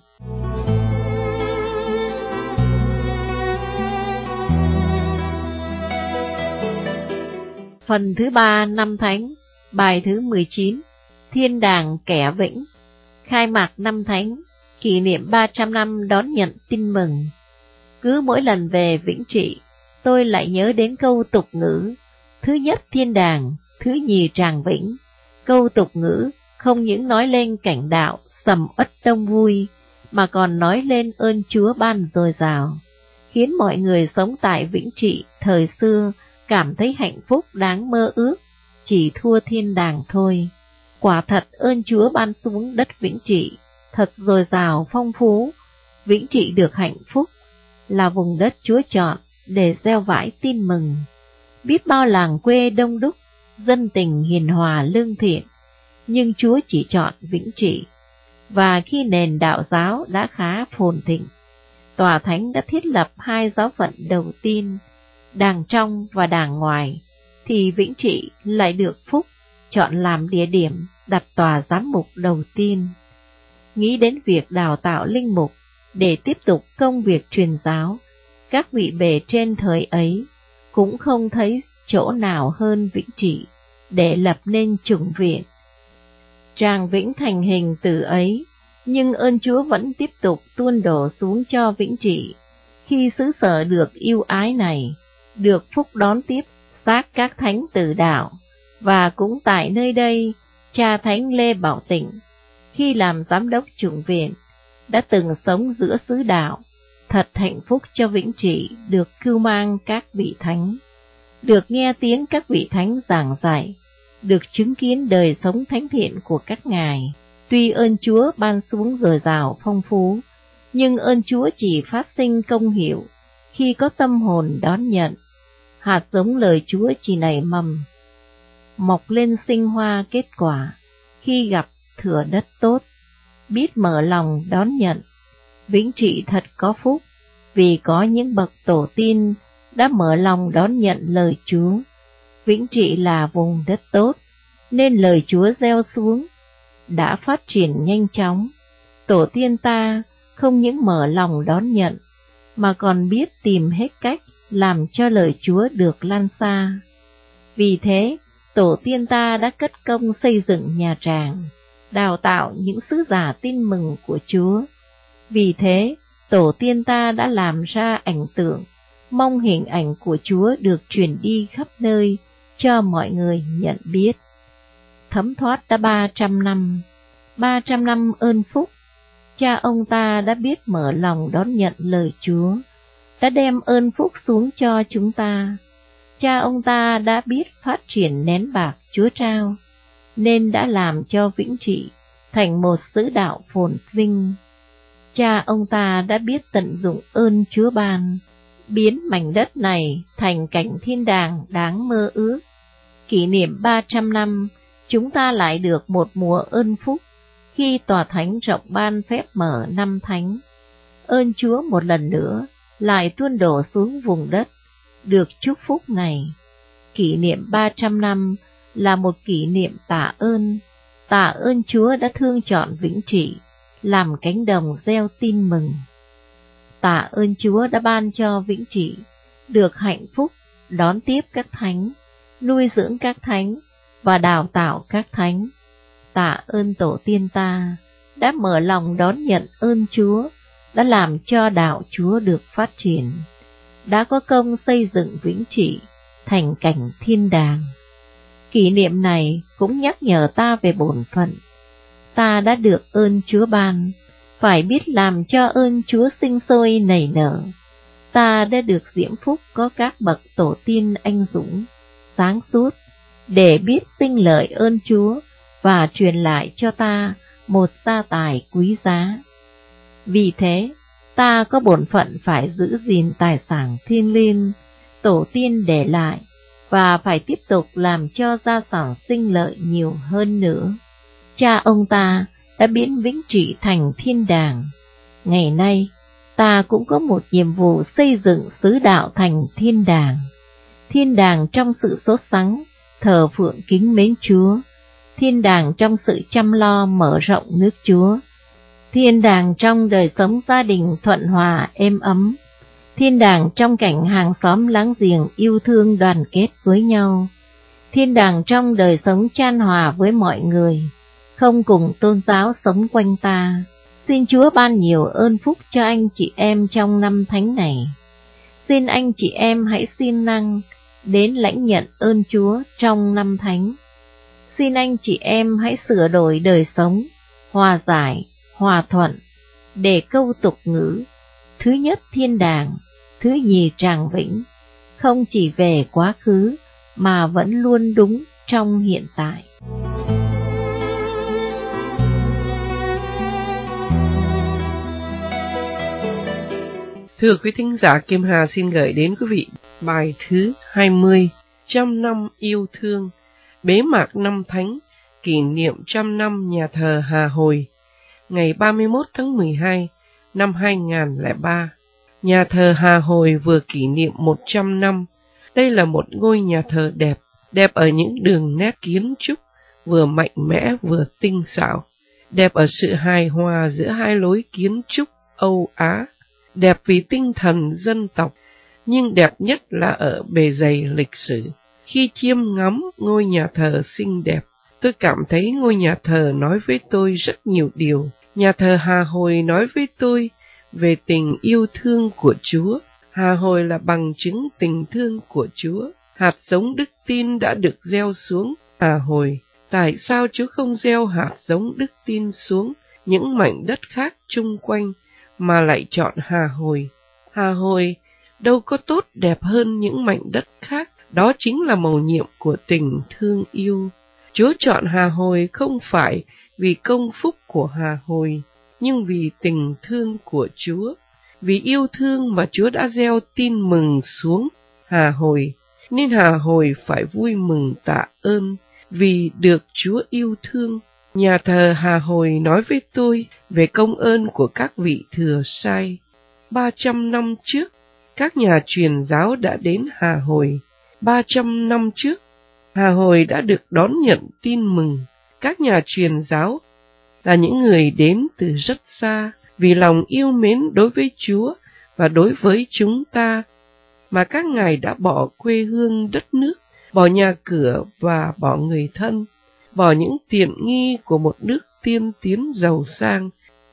Phần thứ ba năm Thánh, bài thứ mười chín, Thiên đàng kẻ vĩnh. Khai mạc năm Thánh, kỷ niệm ba trăm năm đón nhận tin mừng. Cứ mỗi lần về Vĩnh Trị, tôi lại nhớ đến câu tục ngữ, thứ nhất thiên đàng, thứ nhì tràng vĩnh. Câu tục ngữ không những nói lên cảnh đạo, sầm uất đông vui, mà còn nói lên ơn Chúa ban dồi dào, khiến mọi người sống tại Vĩnh Trị thời xưa cảm thấy hạnh phúc đáng mơ ước, chỉ thua thiên đàng thôi. Quả thật ơn Chúa ban xuống đất Vĩnh Trị thật dồi dào phong phú. Vĩnh Trị được hạnh phúc, là vùng đất Chúa chọn để gieo vãi tin mừng. Biết bao làng quê đông đúc, dân tình hiền hòa lương thiện, nhưng Chúa chỉ chọn Vĩnh Trị. Và khi nền đạo giáo đã khá phồn thịnh, Tòa Thánh đã thiết lập hai giáo phận đầu tiên, đàng trong và đàng ngoài, thì Vĩnh Trị lại được phúc chọn làm địa điểm đặt tòa giám mục đầu tiên. Nghĩ đến việc đào tạo linh mục để tiếp tục công việc truyền giáo, các vị bề trên thời ấy cũng không thấy chỗ nào hơn Vĩnh Trị để lập nên chủng viện. Tràng Vĩnh thành hình từ ấy, nhưng ơn Chúa vẫn tiếp tục tuôn đổ xuống cho Vĩnh Trị. Khi xứ sở được yêu ái này, được phúc đón tiếp xác các thánh tử đạo, và cũng tại nơi đây, cha Thánh Lê Bảo Tịnh, khi làm giám đốc chủng viện, đã từng sống giữa xứ đạo. Thật hạnh phúc cho Vĩnh Trị được cưu mang các vị thánh, được nghe tiếng các vị thánh giảng dạy, được chứng kiến đời sống thánh thiện của các ngài. Tuy ơn Chúa ban xuống dồi dào phong phú, nhưng ơn Chúa chỉ phát sinh công hiệu khi có tâm hồn đón nhận, hạt giống lời Chúa chỉ nảy mầm, mọc lên sinh hoa kết quả, khi gặp thửa đất tốt, biết mở lòng đón nhận. Vĩnh Trị thật có phúc, vì có những bậc tổ tiên đã mở lòng đón nhận lời Chúa. Vĩnh Trị là vùng đất tốt, nên lời Chúa gieo xuống đã phát triển nhanh chóng. Tổ tiên ta không những mở lòng đón nhận, mà còn biết tìm hết cách làm cho lời Chúa được lan xa. Vì thế, tổ tiên ta đã cất công xây dựng nhà tràng, đào tạo những sứ giả tin mừng của Chúa. Vì thế, tổ tiên ta đã làm ra ảnh tượng, mong hình ảnh của Chúa được truyền đi khắp nơi cho mọi người nhận biết. Thấm thoát đã ba trăm năm, ba trăm năm ơn phúc, cha ông ta đã biết mở lòng đón nhận lời Chúa, đã đem ơn phúc xuống cho chúng ta. Cha ông ta đã biết phát triển nén bạc Chúa trao, nên đã làm cho Vĩnh Trị thành một xứ đạo phồn vinh. Cha ông ta đã biết tận dụng ơn Chúa ban, biến mảnh đất này thành cảnh thiên đàng đáng mơ ước. Kỷ niệm ba trăm năm, chúng ta lại được một mùa ơn phúc, khi tòa thánh rộng ban phép mở năm thánh. Ơn Chúa một lần nữa lại tuôn đổ xuống vùng đất, được chúc phúc này. Kỷ niệm ba trăm năm là một kỷ niệm tạ ơn, tạ ơn Chúa đã thương chọn Vĩnh Trị, làm cánh đồng gieo tin mừng. Tạ ơn Chúa đã ban cho Vĩnh Trị được hạnh phúc đón tiếp các thánh, nuôi dưỡng các thánh và đào tạo các thánh. Tạ ơn tổ tiên ta đã mở lòng đón nhận ơn Chúa, đã làm cho đạo Chúa được phát triển, đã có công xây dựng Vĩnh Trị thành cảnh thiên đàng. Kỷ niệm này cũng nhắc nhở ta về bổn phận. Ta đã được ơn Chúa ban, phải biết làm cho ơn Chúa sinh sôi nảy nở. Ta đã được diễm phúc có các bậc tổ tiên anh dũng, sáng suốt, để biết sinh lợi ơn Chúa và truyền lại cho ta một gia tài quý giá. Vì thế, ta có bổn phận phải giữ gìn tài sản thiêng liêng tổ tiên để lại, và phải tiếp tục làm cho gia sản sinh lợi nhiều hơn nữa. Cha ông ta đã biến Vĩnh Trị thành thiên đàng. Ngày nay, ta cũng có một nhiệm vụ xây dựng xứ đạo thành thiên đàng. Thiên đàng trong sự sốt sắng, thờ phượng kính mến Chúa. Thiên đàng trong sự chăm lo mở rộng nước Chúa. Thiên đàng trong đời sống gia đình thuận hòa êm ấm. Thiên đàng trong cảnh hàng xóm láng giềng yêu thương đoàn kết với nhau. Thiên đàng trong đời sống chan hòa với mọi người, không cùng tôn giáo sống quanh ta. Xin Chúa ban nhiều ơn phúc cho anh chị em trong năm thánh này. Xin anh chị em hãy xin năng đến lãnh nhận ơn Chúa trong năm thánh. Xin anh chị em hãy sửa đổi đời sống, hòa giải, hòa thuận, để câu tục ngữ: thứ nhất thiên đàng, thứ nhì tràng vĩnh, không chỉ về quá khứ mà vẫn luôn đúng trong hiện tại. Thưa quý thính giả, Kim Hà xin gửi đến quý vị bài thứ hai mươi, trăm năm yêu thương, bế mạc năm thánh, kỷ niệm trăm năm nhà thờ Hà Hồi, ngày ba mươi mốt tháng mười hai năm hai nghìn không trăm lẻ ba. Nhà thờ Hà Hồi vừa kỷ niệm một trăm năm. Đây là một ngôi nhà thờ đẹp, đẹp ở những đường nét kiến trúc, vừa mạnh mẽ vừa tinh xảo, đẹp ở sự hài hòa giữa hai lối kiến trúc Âu Á, đẹp vì tinh thần dân tộc, nhưng đẹp nhất là ở bề dày lịch sử. Khi chiêm ngắm ngôi nhà thờ xinh đẹp, tôi cảm thấy ngôi nhà thờ nói với tôi rất nhiều điều. Nhà thờ Hà Hồi nói với tôi về tình yêu thương của Chúa. Hà Hồi là bằng chứng tình thương của Chúa. Hạt giống đức tin đã được gieo xuống Hà Hồi. Tại sao Chúa không gieo hạt giống đức tin xuống những mảnh đất khác chung quanh, mà lại chọn Hà Hồi? Hà Hồi đâu có tốt đẹp hơn những mảnh đất khác. Đó chính là mầu nhiệm của tình thương yêu. Chúa chọn Hà Hồi không phải vì công phúc của Hà Hồi, nhưng vì tình thương của Chúa. Vì yêu thương mà Chúa đã gieo tin mừng xuống Hà Hồi, nên Hà Hồi phải vui mừng tạ ơn vì được Chúa yêu thương. Nhà thờ Hà Hồi nói với tôi về công ơn của các vị thừa sai. Ba trăm năm trước, các nhà truyền giáo đã đến Hà Hồi. Ba trăm năm trước, Hà Hồi đã được đón nhận tin mừng. Các nhà truyền giáo là những người đến từ rất xa, vì lòng yêu mến đối với Chúa và đối với chúng ta, mà các ngài đã bỏ quê hương đất nước, bỏ nhà cửa và bỏ người thân, bỏ những tiện nghi của một nước tiên tiến giàu sang,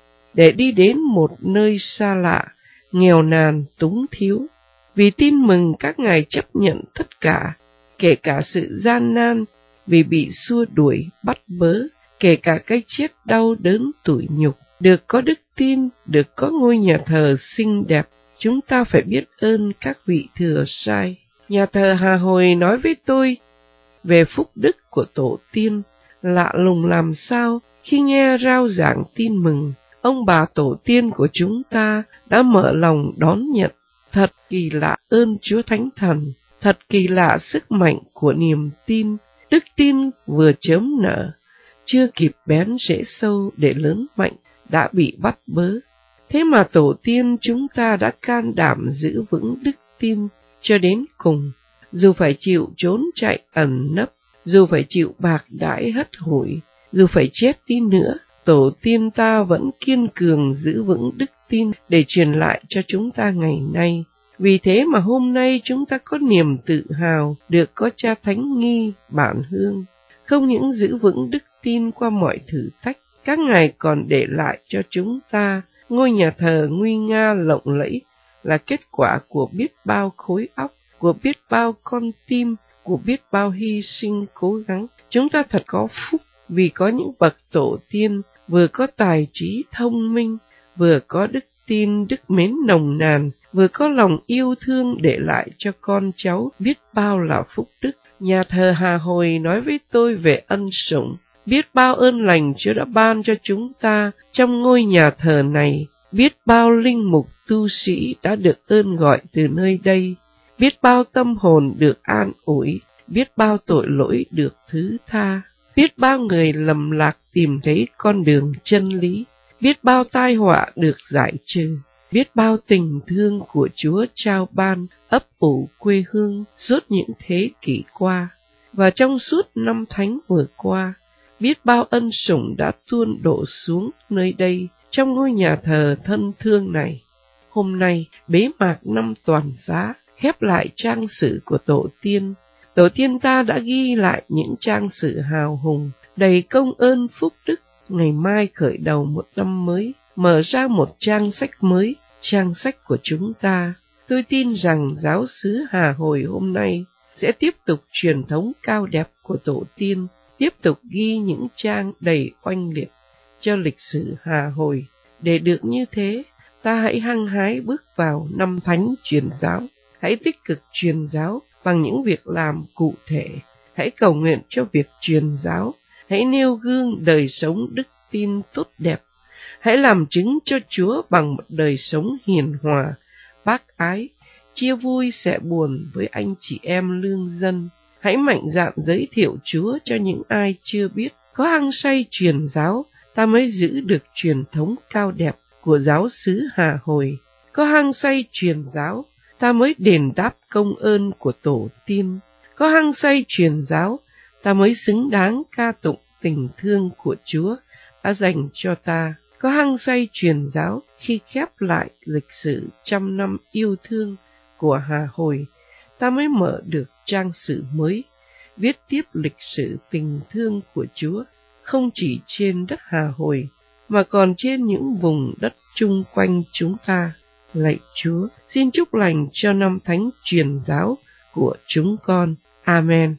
để đi đến một nơi xa lạ, nghèo nàn, túng thiếu. Vì tin mừng các ngài chấp nhận tất cả, kể cả sự gian nan vì bị xua đuổi, bắt bớ, kể cả cái chết đau đớn tủi nhục. Được có đức tin, được có ngôi nhà thờ xinh đẹp, chúng ta phải biết ơn các vị thừa sai. Nhà thờ Hà Hồi nói với tôi về phúc đức của tổ tiên. Lạ lùng làm sao khi nghe rao giảng tin mừng, ông bà tổ tiên của chúng ta đã mở lòng đón nhận. Thật kỳ lạ ơn Chúa Thánh Thần, thật kỳ lạ sức mạnh của niềm tin. Đức tin vừa chớm nở, chưa kịp bén rễ sâu để lớn mạnh, đã bị bắt bớ. Thế mà tổ tiên chúng ta đã can đảm giữ vững đức tin cho đến cùng, dù phải chịu trốn chạy ẩn nấp, dù phải chịu bạc đãi hất hủi, dù phải chết đi nữa, tổ tiên ta vẫn kiên cường giữ vững đức tin để truyền lại cho chúng ta ngày nay. Vì thế mà hôm nay chúng ta có niềm tự hào được có cha Thánh Nghi, Bản Hương. Không những giữ vững đức tin qua mọi thử thách, các ngài còn để lại cho chúng ta ngôi nhà thờ nguy nga lộng lẫy, là kết quả của biết bao khối óc, của biết bao con tim, của biết bao hy sinh cố gắng. Chúng ta thật có phúc vì có những bậc tổ tiên vừa có tài trí thông minh, vừa có đức tin, đức mến nồng nàn, vừa có lòng yêu thương để lại cho con cháu biết bao là phúc đức. Nhà thờ Hà Hồi nói với tôi về ân sủng, biết bao ơn lành Chúa đã ban cho chúng ta trong ngôi nhà thờ này, biết bao linh mục tu sĩ đã được ơn gọi từ nơi đây, biết bao tâm hồn được an ủi, biết bao tội lỗi được thứ tha, biết bao người lầm lạc tìm thấy con đường chân lý, biết bao tai họa được giải trừ, biết bao tình thương của Chúa trao ban ấp ủ quê hương suốt những thế kỷ qua. Và trong suốt năm thánh vừa qua, biết bao ân sủng đã tuôn đổ xuống nơi đây, trong ngôi nhà thờ thân thương này. Hôm nay, bế mạc năm toàn giá, khép lại trang sử của tổ tiên. Tổ tiên ta đã ghi lại những trang sử hào hùng, đầy công ơn phúc đức. Ngày mai khởi đầu một năm mới, mở ra một trang sách mới, trang sách của chúng ta. Tôi tin rằng giáo xứ Hà Hồi hôm nay sẽ tiếp tục truyền thống cao đẹp của tổ tiên, tiếp tục ghi những trang đầy oanh liệt cho lịch sử Hà Hồi. Để được như thế, ta hãy hăng hái bước vào năm thánh truyền giáo. Hãy tích cực truyền giáo bằng những việc làm cụ thể. Hãy cầu nguyện cho việc truyền giáo. Hãy nêu gương đời sống đức tin tốt đẹp. Hãy làm chứng cho Chúa bằng một đời sống hiền hòa, bác ái, chia vui sẻ buồn với anh chị em lương dân. Hãy mạnh dạn giới thiệu Chúa cho những ai chưa biết. Có hăng say truyền giáo, ta mới giữ được truyền thống cao đẹp của giáo xứ Hà Hồi. Có hăng say truyền giáo, ta mới đền đáp công ơn của tổ tiên. Có hăng say truyền giáo, ta mới xứng đáng ca tụng tình thương của Chúa đã dành cho ta. Có hăng say truyền giáo khi khép lại lịch sử trăm năm yêu thương của Hà Hồi, ta mới mở được trang sử mới, viết tiếp lịch sử tình thương của Chúa, không chỉ trên đất Hà Hồi, mà còn trên những vùng đất chung quanh chúng ta. Lạy Chúa, xin chúc lành cho năm thánh truyền giáo của chúng con. Amen.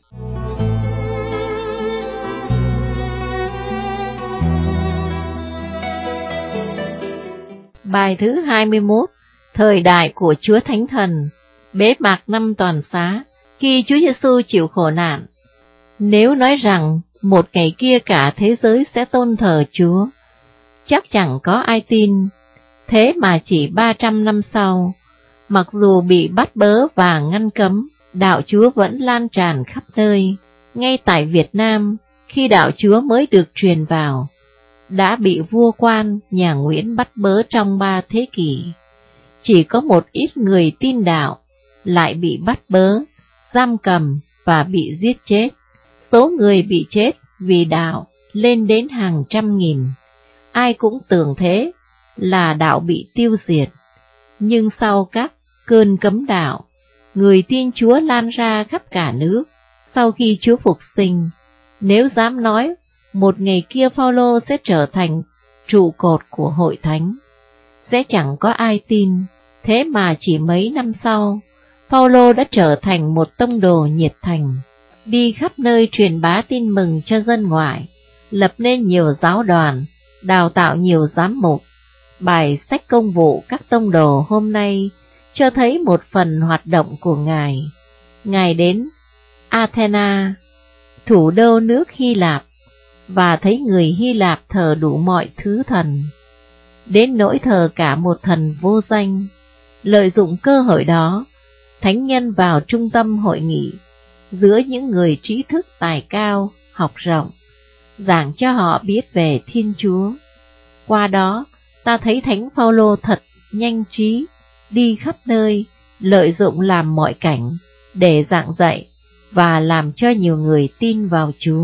Bài thứ hai mươi mốt. Thời đại của Chúa Thánh Thần. Bế mạc năm toàn xá, khi Chúa Giêsu chịu khổ nạn. Nếu nói rằng một ngày kia cả thế giới sẽ tôn thờ Chúa, chắc chẳng có ai tin. Thế mà chỉ ba trăm năm sau, mặc dù bị bắt bớ và ngăn cấm, đạo Chúa vẫn lan tràn khắp nơi. Ngay tại Việt Nam, khi đạo Chúa mới được truyền vào, đã bị vua quan nhà Nguyễn bắt bớ trong ba thế kỷ. Chỉ có một ít người tin đạo lại bị bắt bớ, giam cầm và bị giết chết. Số người bị chết vì đạo lên đến hàng trăm nghìn. Ai cũng tưởng thế là đạo bị tiêu diệt. Nhưng sau các cơn cấm đạo, người tin Chúa lan ra khắp cả nước. Sau khi Chúa phục sinh, nếu dám nói một ngày kia Phaolô sẽ trở thành trụ cột của hội thánh, sẽ chẳng có ai tin. Thế mà chỉ mấy năm sau, Phaolô đã trở thành một tông đồ nhiệt thành, đi khắp nơi truyền bá tin mừng cho dân ngoại, lập nên nhiều giáo đoàn, đào tạo nhiều giám mục. Bài sách công vụ các tông đồ hôm nay cho thấy một phần hoạt động của Ngài. Ngài đến Athena, thủ đô nước Hy Lạp, và thấy người Hy Lạp thờ đủ mọi thứ thần, đến nỗi thờ cả một thần vô danh. Lợi dụng cơ hội đó, thánh nhân vào trung tâm hội nghị giữa những người trí thức tài cao, học rộng, giảng cho họ biết về Thiên Chúa. Qua đó, ta thấy thánh Phaolô thật nhanh trí, đi khắp nơi, lợi dụng làm mọi cảnh để giảng dạy và làm cho nhiều người tin vào Chúa.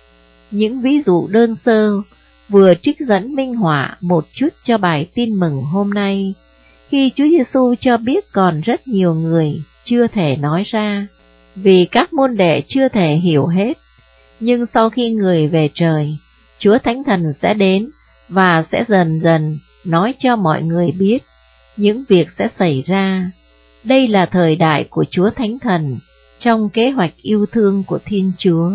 Những ví dụ đơn sơ vừa trích dẫn minh họa một chút cho bài tin mừng hôm nay, khi Chúa Giêsu cho biết còn rất nhiều người chưa thể nói ra, vì các môn đệ chưa thể hiểu hết. Nhưng sau khi người về trời, Chúa Thánh Thần sẽ đến và sẽ dần dần nói cho mọi người biết những việc sẽ xảy ra. Đây là thời đại của Chúa Thánh Thần trong kế hoạch yêu thương của Thiên Chúa.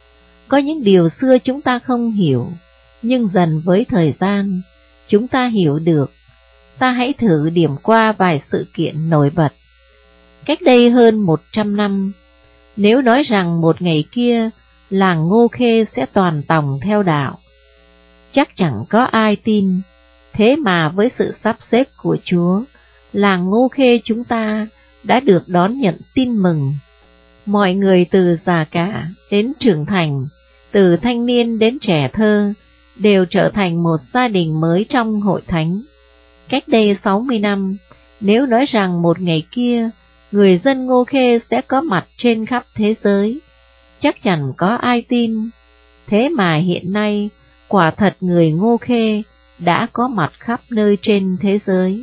Có những điều xưa chúng ta không hiểu, nhưng dần với thời gian, chúng ta hiểu được. Ta hãy thử điểm qua vài sự kiện nổi bật. Cách đây hơn một trăm năm, nếu nói rằng một ngày kia làng Ngô Khê sẽ toàn tòng theo đạo, chắc chẳng có ai tin. Thế mà với sự sắp xếp của Chúa, làng Ngô Khê chúng ta đã được đón nhận tin mừng. Mọi người từ già cả đến trưởng thành, từ thanh niên đến trẻ thơ, đều trở thành một gia đình mới trong hội thánh. Cách đây sáu mươi năm, nếu nói rằng một ngày kia, người dân Ngô Khê sẽ có mặt trên khắp thế giới, chắc chẳng có ai tin. Thế mà hiện nay, quả thật người Ngô Khê đã có mặt khắp nơi trên thế giới.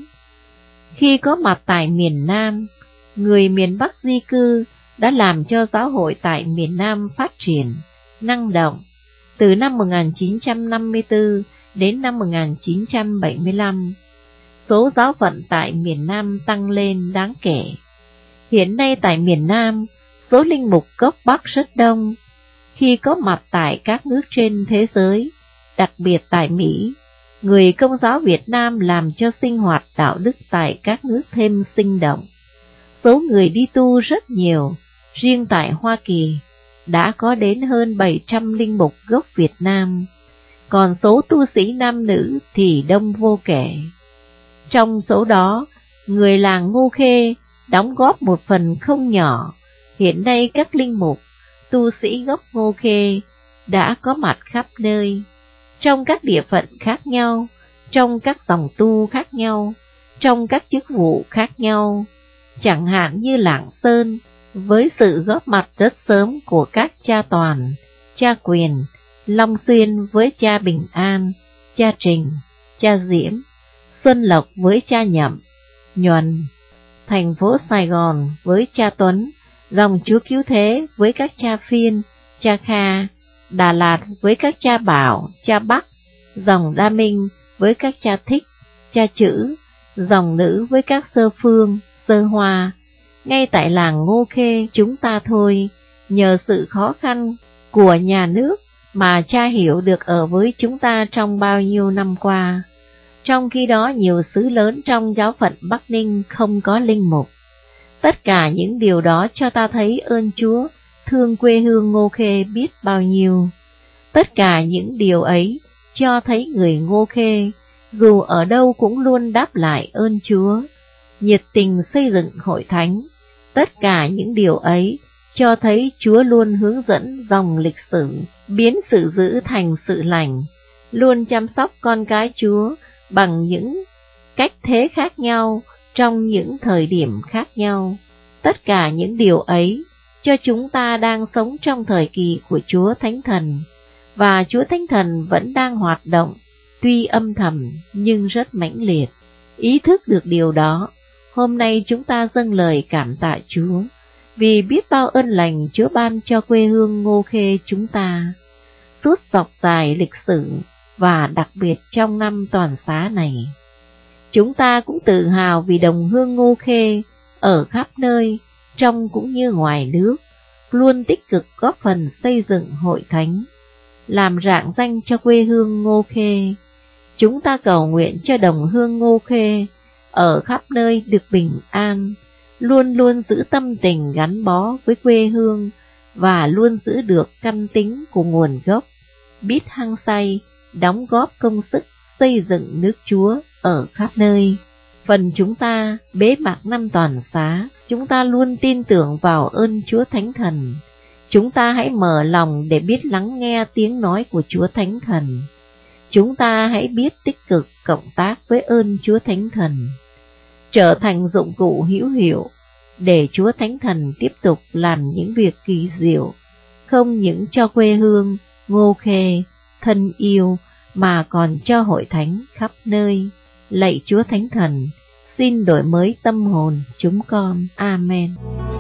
Khi có mặt tại miền Nam, người miền Bắc di cư đã làm cho giáo hội tại miền Nam phát triển, năng động. Từ năm một nghìn chín trăm năm mươi tư đến năm một nghìn chín trăm bảy mươi lăm, số giáo phận tại miền Nam tăng lên đáng kể. Hiện nay tại miền Nam, số linh mục gốc Bắc rất đông. Khi có mặt tại các nước trên thế giới, đặc biệt tại Mỹ, người Công giáo Việt Nam làm cho sinh hoạt đạo đức tại các nước thêm sinh động. Số người đi tu rất nhiều, riêng tại Hoa Kỳ đã có đến hơn bảy trăm linh mục gốc Việt Nam, còn số tu sĩ nam nữ thì đông vô kể. Trong số đó, người làng Ngô Khê đóng góp một phần không nhỏ. Hiện nay các linh mục, tu sĩ gốc Ngô Khê đã có mặt khắp nơi, trong các địa phận khác nhau, trong các dòng tu khác nhau, trong các chức vụ khác nhau. Chẳng hạn như Lạng Sơn, với sự góp mặt rất sớm của các cha Toàn, cha Quyền, Long Xuyên với cha Bình An, cha Trình, cha Diễm, Xuân Lộc với cha Nhậm, Nhuần, thành phố Sài Gòn với cha Tuấn, dòng Chúa Cứu Thế với các cha Phiên, cha Kha, Đà Lạt với các cha Bảo, cha Bắc, dòng Đa Minh với các cha Thích, cha Chữ, dòng nữ với các Sơ Phương, Sơ Hoa. Ngay tại làng Ngô Khê chúng ta thôi, nhờ sự khó khăn của nhà nước mà cha Hiểu được ở với chúng ta trong bao nhiêu năm qua. Trong khi đó nhiều xứ lớn trong giáo phận Bắc Ninh không có linh mục. Tất cả những điều đó cho ta thấy ơn Chúa thương quê hương Ngô Khê biết bao nhiêu. Tất cả những điều ấy cho thấy người Ngô Khê dù ở đâu cũng luôn đáp lại ơn Chúa, nhiệt tình xây dựng hội thánh. Tất cả những điều ấy cho thấy Chúa luôn hướng dẫn dòng lịch sử, biến sự dữ thành sự lành, luôn chăm sóc con cái Chúa bằng những cách thế khác nhau trong những thời điểm khác nhau. Tất cả những điều ấy cho chúng ta đang sống trong thời kỳ của Chúa Thánh Thần, và Chúa Thánh Thần vẫn đang hoạt động, tuy âm thầm nhưng rất mãnh liệt. Ý thức được điều đó, hôm nay chúng ta dâng lời cảm tạ Chúa, vì biết bao ơn lành Chúa ban cho quê hương Ngô Khê chúng ta. Suốt dọc dài lịch sử và đặc biệt trong năm toàn xá này, chúng ta cũng tự hào vì đồng hương Ngô Khê ở khắp nơi, trong cũng như ngoài nước, luôn tích cực góp phần xây dựng hội thánh, làm rạng danh cho quê hương Ngô Khê. Chúng ta cầu nguyện cho đồng hương Ngô Khê ở khắp nơi được bình an, luôn luôn giữ tâm tình gắn bó với quê hương và luôn giữ được căn tính của nguồn gốc, biết hăng say, đóng góp công sức xây dựng nước Chúa ở khắp nơi. Phần chúng ta bế mạc năm toàn xá, chúng ta luôn tin tưởng vào ơn Chúa Thánh Thần. Chúng ta hãy mở lòng để biết lắng nghe tiếng nói của Chúa Thánh Thần. Chúng ta hãy biết tích cực cộng tác với ơn Chúa Thánh Thần, trở thành dụng cụ hữu hiệu để Chúa Thánh Thần tiếp tục làm những việc kỳ diệu, không những cho quê hương Ngô Khê thân yêu mà còn cho hội thánh khắp nơi. Lạy Chúa Thánh Thần, xin đổi mới tâm hồn chúng con. Amen.